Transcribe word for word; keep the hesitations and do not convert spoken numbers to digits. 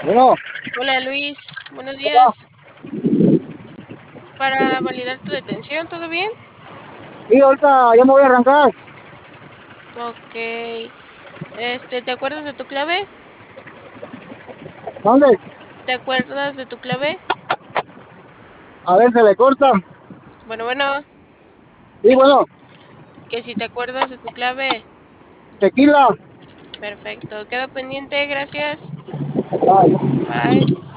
Bueno, Hola Luis, buenos hola. días. Para validar tu detención, ¿todo bien? Sí, ahorita ya me voy a arrancar. Ok. Este, ¿te acuerdas de tu clave? ¿Dónde? ¿Te acuerdas de tu clave? A ver, se le corta. Bueno, bueno, Sí, bueno, que si te acuerdas de tu clave. tequila. Perfecto. Queda pendiente, gracias. Ay. Bye.